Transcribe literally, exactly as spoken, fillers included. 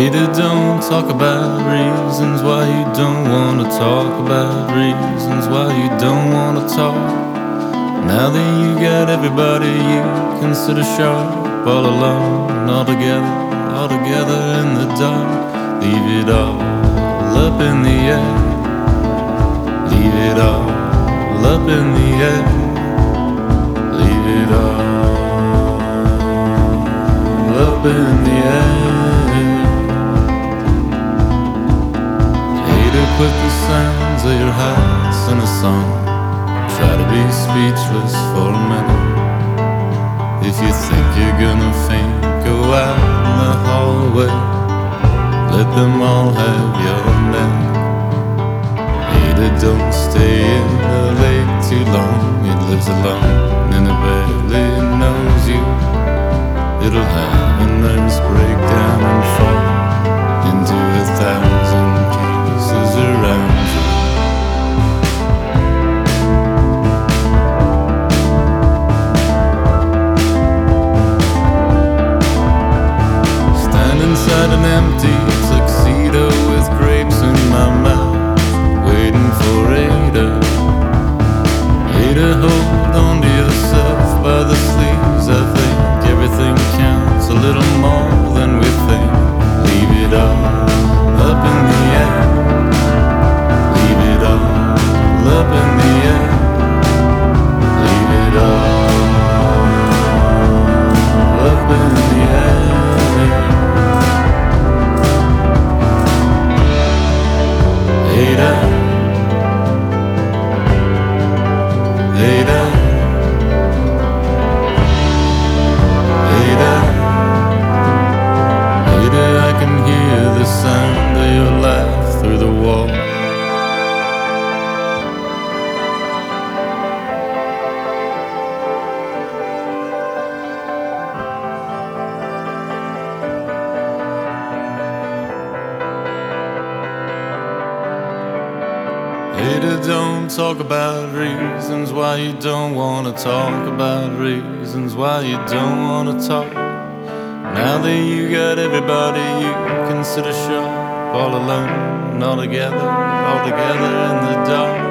Hater, don't talk about reasons why you don't wanna talk about reasons why you don't wanna talk. Now that you got everybody you consider sharp, all alone, all together, all together in the dark. Leave it all up in the air. Leave it all up in the air. Leave it all up in the air. Put the sounds of your hearts in a song. Try to be speechless for a minute. If you think you're gonna faint, go out in the hallway. Let them all have your name. Hater, don't stay in the lake too long. It lives alone and it barely knows you. It'll have a nervous breakdown and fall into a thousand pieces around you. Stand inside an empty tuxedo with grapes in my mouth, waiting for Ada. Ada, hold on to yourself by the sleeves. I think everything counts a little more than we think. Leave it all up in the air. Leave it all up in the air. Leave it all up in the air. Ada, Ada, Ada, Ada, I can hear the sound of your laugh through the wall. Hater, don't talk about reasons why you don't wanna talk about reasons why you don't wanna talk. Now that you got everybody you consider sharp, all alone, all together, all together in the dark.